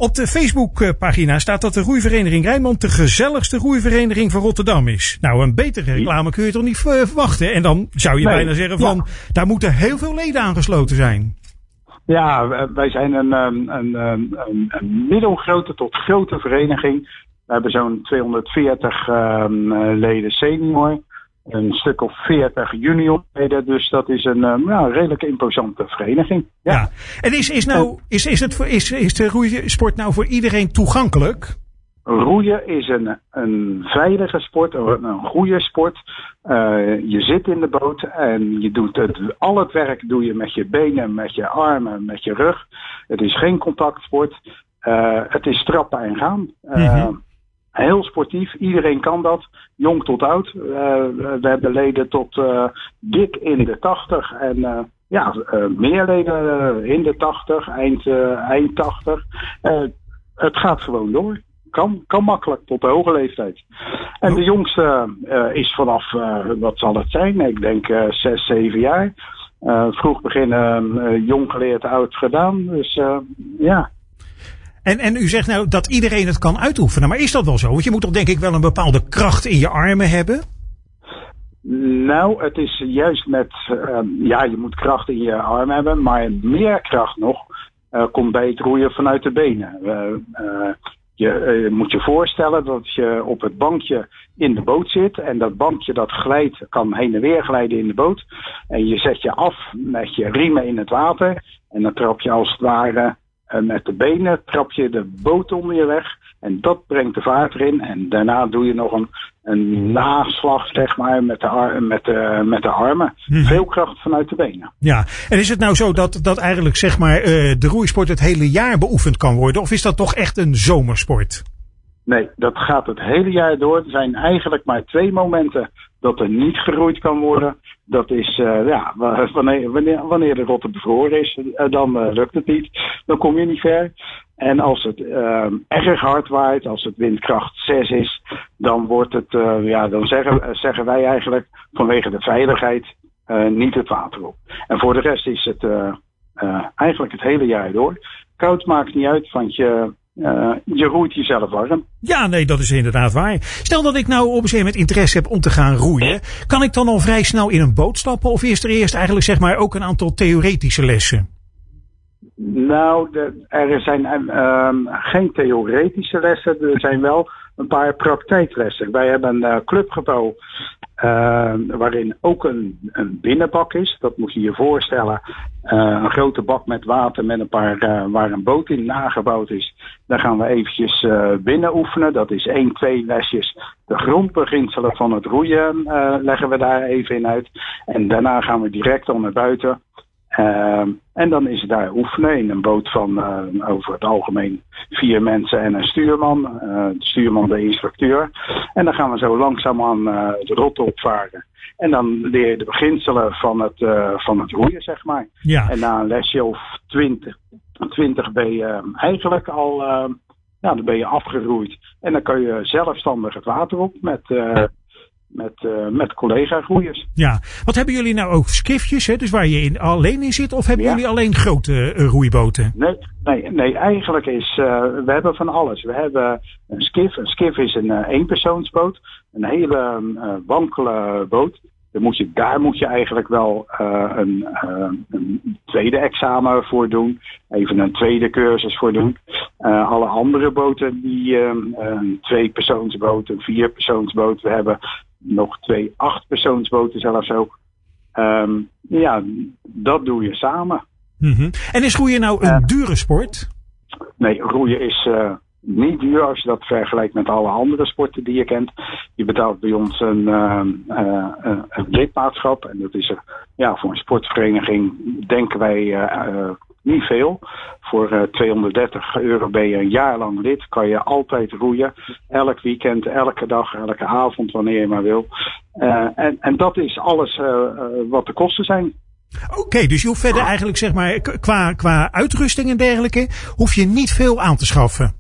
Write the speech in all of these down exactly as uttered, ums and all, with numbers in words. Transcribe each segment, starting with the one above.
Op de Facebookpagina staat dat de roeivereniging Rijnmond de gezelligste roeivereniging van Rotterdam is. Nou, een betere reclame kun je toch niet verwachten? En dan zou je nee, bijna zeggen van, ja. daar moeten heel veel leden aangesloten zijn. Ja, wij zijn een, een, een, een, een middelgrote tot grote vereniging. We hebben zo'n tweehonderdveertig um, leden senior. Een stuk of veertig juniorleden, dus dat is een uh, nou, redelijk imposante vereniging. Ja. ja. En is, is, nou, is, is, het voor, is, is de roeisport nou voor iedereen toegankelijk? Roeien is een, een veilige sport, een goede sport. Uh, je zit in de boot en je doet het, al het werk doe je met je benen, met je armen, met je rug. Het is geen contactsport. Uh, het is trappen en gaan. Uh, mm-hmm. Heel sportief, iedereen kan dat, jong tot oud. Uh, we hebben leden tot uh, dik in de tachtig en uh, ja, uh, meer leden uh, in de tachtig, eind, uh, eind tachtig. Uh, het gaat gewoon door. Kan, kan makkelijk tot de hoge leeftijd. En de jongste uh, is vanaf, uh, wat zal het zijn? Ik denk uh, zes, zeven jaar. Uh, vroeg beginnen, uh, jong geleerd, oud gedaan. Dus uh, ja... En, en u zegt nou dat iedereen het kan uitoefenen. Maar is dat wel zo? Want je moet toch denk ik wel een bepaalde kracht in je armen hebben? Nou, het is juist met... Uh, ja, je moet kracht in je armen hebben. Maar meer kracht nog uh, komt bij het roeien vanuit de benen. Uh, uh, je uh, moet je voorstellen dat je op het bankje in de boot zit. En dat bankje dat glijdt, kan heen en weer glijden in de boot. En je zet je af met je riemen in het water. En dan trap je als het ware... En met de benen trap je de boot onder je weg. En dat brengt de vaart erin. En daarna doe je nog een, een naslag, zeg maar, met de, ar- met de, met de armen. Hmm. Veel kracht vanuit de benen. Ja, en is het nou zo dat, dat eigenlijk, zeg maar, uh, de roeisport het hele jaar beoefend kan worden? Of is dat toch echt een zomersport? Nee, dat gaat het hele jaar door. Er zijn eigenlijk maar twee momenten dat er niet geroeid kan worden. Dat is, uh, ja, wanneer, wanneer, wanneer de rotte bevroren is, uh, dan uh, lukt het niet. Dan kom je niet ver. En als het uh, erg hard waait, als het windkracht zes is, dan wordt het, uh, ja, dan zeggen, uh, zeggen wij eigenlijk vanwege de veiligheid uh, niet het water op. En voor de rest is het uh, uh, eigenlijk het hele jaar door. Koud maakt niet uit, want je... Uh, je roeit jezelf warm. Ja, nee, dat is inderdaad waar. Stel dat ik nou op een gegeven moment interesse heb om te gaan roeien. Kan ik dan al vrij snel in een boot stappen? Of is er eerst eigenlijk zeg maar ook een aantal theoretische lessen? Nou, de, er zijn uh, geen theoretische lessen. Er zijn wel een paar praktijklessen. Wij hebben een uh, clubgebouw uh, waarin ook een, een binnenbak is. Dat moet je je voorstellen. Uh, een grote bak met water met een paar uh, waar een boot in nagebouwd is. Daar gaan we eventjes uh, binnen oefenen. Dat is één, twee lesjes. De grondbeginselen van het roeien uh, leggen we daar even in uit. En daarna gaan we direct al naar buiten. Uh, en dan is het daar oefenen in een boot van uh, over het algemeen vier mensen en een stuurman. Uh, de stuurman de instructeur. En dan gaan we zo langzaamaan uh, de rotte opvaren. En dan leer je de beginselen van het, uh, van het roeien, zeg maar. Ja. En na een lesje of twintig, twintig ben je uh, eigenlijk al, uh, nou, dan ben je afgeroeid. En dan kan je zelfstandig het water op met... Uh, Met, uh, met collega-roeiers. Ja, wat hebben jullie nou ook skiffjes, hè? Dus waar je in, alleen in zit? Of hebben ja. jullie alleen grote uh, roeiboten? Nee, nee, nee, eigenlijk is, uh, we hebben van alles. We hebben een skiff. Een skiff is een uh, eenpersoonsboot. Een hele uh, wankele boot. Daar moet je, daar moet je eigenlijk wel uh, een, uh, een tweede examen voor doen. Even een tweede cursus voor doen. Uh, alle andere boten, die uh, een tweepersoonsboot, een vierpersoonsboot. We hebben nog twee achtpersoonsboten zelfs ook. Um, ja, dat doe je samen. Mm-hmm. En is roeien nou een uh, dure sport? Nee, roeien is uh, niet duur als je dat vergelijkt met alle andere sporten die je kent. Je betaalt bij ons een, uh, uh, een lidmaatschap. En dat is uh, ja, voor een sportvereniging denken wij uh, uh, niet veel. Voor uh, tweehonderddertig euro ben je een jaar lang lid. Kan je altijd roeien. Elk weekend, elke dag, elke avond, wanneer je maar wil. Uh, en, en dat is alles uh, uh, wat de kosten zijn. Oké, okay, dus je hoeft verder eigenlijk, zeg maar, qua, qua uitrusting en dergelijke, hoef je niet veel aan te schaffen.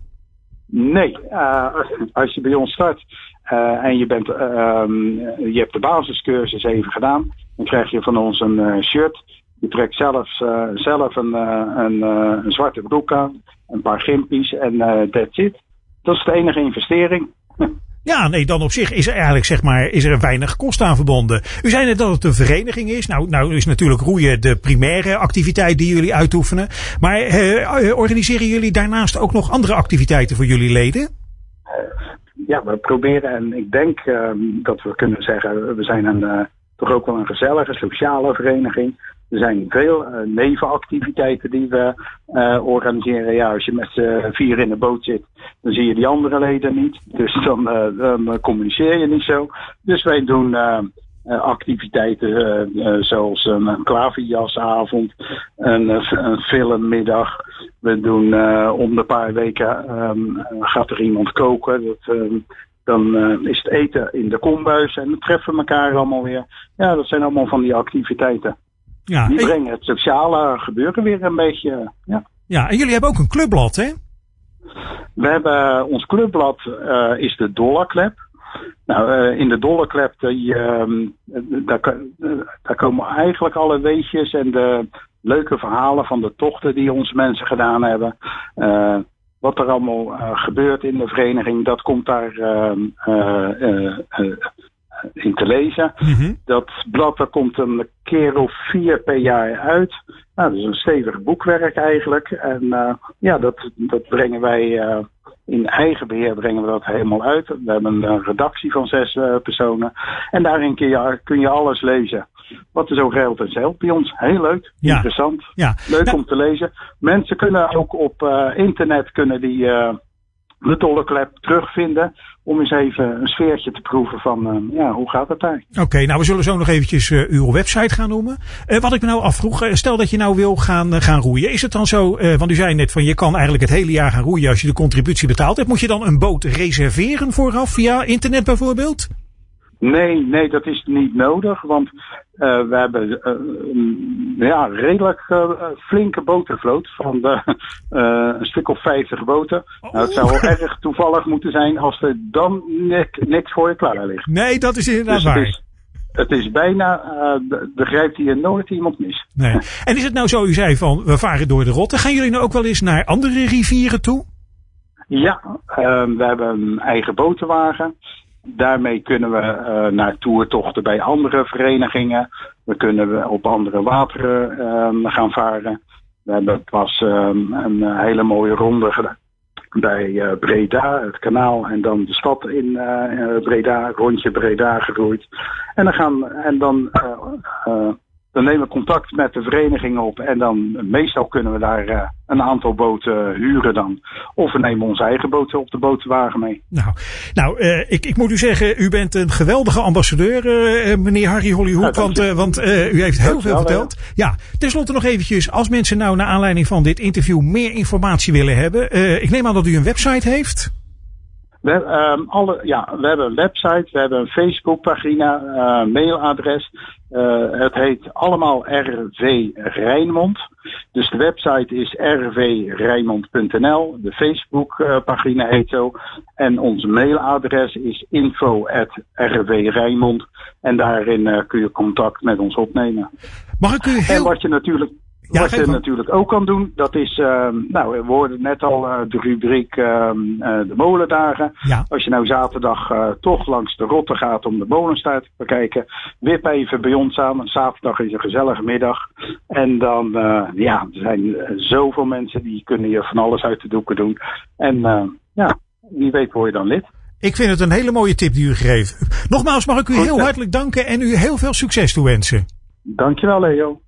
Nee, uh, als je bij ons start uh, en je, bent, uh, um, je hebt de basiscursus even gedaan, dan krijg je van ons een uh, shirt Je trekt zelfs, uh, zelf een, uh, een, uh, een zwarte broek aan, een paar gimpies en uh, that's it. Dat is de enige investering. Ja, nee, dan op zich is er eigenlijk, zeg maar, is er weinig kost aan verbonden. U zei net dat het een vereniging is. Nou, nou is natuurlijk roeien de primaire activiteit die jullie uitoefenen. Maar uh, organiseren jullie daarnaast ook nog andere activiteiten voor jullie leden? Uh, ja, we proberen, en ik denk uh, dat we kunnen zeggen, we zijn een, uh, toch ook wel een gezellige sociale vereniging. Er zijn veel uh, nevenactiviteiten die we uh, organiseren. Ja, als je met z'n vier in de boot zit, dan zie je die andere leden niet. Dus dan, uh, dan communiceer je niet zo. Dus wij doen uh, uh, activiteiten uh, uh, zoals um, een klaverjasavond, een, een filmmiddag. We doen uh, om de paar weken um, gaat er iemand koken. Dat, um, Dan uh, is het eten in de kombuis en dan treffen we elkaar allemaal weer. Ja, dat zijn allemaal van die activiteiten. Ja, die brengen het sociale gebeuren weer een beetje. Ja. Ja, en jullie hebben ook een clubblad, hè? We hebben, ons clubblad uh, is de Dollarklep. Nou, uh, in de Dollarklep, die, uh, daar, uh, daar komen eigenlijk alle weetjes en de leuke verhalen van de tochten die onze mensen gedaan hebben. Uh, wat er allemaal uh, gebeurt in de vereniging, dat komt daar uh, uh, uh, uh, in te lezen. Mm-hmm. Dat blad dat komt een keer of vier per jaar uit. Nou, dat is een stevig boekwerk eigenlijk. En uh, ja, dat, dat brengen wij uh, in eigen beheer brengen we dat helemaal uit. We hebben een redactie van zes uh, personen. En daarin kun je, kun je alles lezen. Wat er zo geldt en zeilt bij ons. Heel leuk, ja. Interessant, ja. Leuk nou, om te lezen. Mensen kunnen ook op uh, internet kunnen die uh, de Dollarklep terugvinden. Om eens even een sfeertje te proeven van, uh, ja, hoe gaat het daar? Oké, okay, nou we zullen zo nog eventjes uh, uw website gaan noemen. Uh, wat ik me nou afvroeg, uh, stel dat je nou wil gaan, uh, gaan roeien. Is het dan zo, uh, want u zei net van je kan eigenlijk het hele jaar gaan roeien als je de contributie betaald hebt. Moet je dan een boot reserveren vooraf via internet bijvoorbeeld? Nee, nee, dat is niet nodig, want uh, we hebben uh, ja, redelijk uh, flinke botenvloot van de, uh, een stuk of vijftig boten. Oh. Nou, het zou wel erg toevallig moeten zijn als er dan niks, niks voor je klaar ligt. Nee, dat is inderdaad dus waar. Het is, het is bijna, uh, begrijpt hier nooit iemand mis. Nee. En is het nou zo, u zei van, we varen door de Rotte. Gaan jullie nou ook wel eens naar andere rivieren toe? Ja, uh, we hebben een eigen botenwagen. Daarmee kunnen we uh, naar toertochten bij andere verenigingen. We kunnen op andere wateren uh, gaan varen. We hebben pas um, een hele mooie ronde gedaan bij uh, Breda, het kanaal. En dan de stad in uh, Breda, rondje Breda geroeid. En dan, gaan, en dan, uh, uh, dan nemen we contact met de verenigingen op. En dan meestal kunnen we daar uh, een aantal boten huren dan. Of we nemen onze eigen boten op de botenwagen mee. Nou, nou uh, ik, ik moet u zeggen, u bent een geweldige ambassadeur, uh, meneer Harry Hollyhoek. Ja, want uh, want uh, u heeft heel veel verteld. Ja, ja, tenslotte nog eventjes, als mensen nou naar aanleiding van dit interview meer informatie willen hebben. Uh, ik neem aan dat u een website heeft. We, um, alle, ja, we hebben een website, we hebben een Facebookpagina, uh, mailadres. Uh, het heet allemaal R V Rijnmond. Dus de website is r v rijnmond punt n l. De Facebookpagina heet zo. En ons mailadres is info at r v rijnmond. En daarin uh, kun je contact met ons opnemen. Mag ik u heel... En wat je natuurlijk... Ja, wat je natuurlijk ook kan doen, dat is, uh, nou, we hoorden net al uh, de rubriek uh, uh, de molendagen. Ja. Als je nou zaterdag uh, toch langs de Rotte gaat om de molenstaart te bekijken, wip even bij ons aan. Zaterdag is een gezellige middag. En dan, uh, ja, er zijn uh, zoveel mensen die kunnen je van alles uit de doeken doen. En uh, ja, wie weet word je dan lid. Ik vind het een hele mooie tip die u geeft. Nogmaals mag ik u Goed, heel hartelijk danken en u heel veel succes toewensen. Dankjewel, Leo.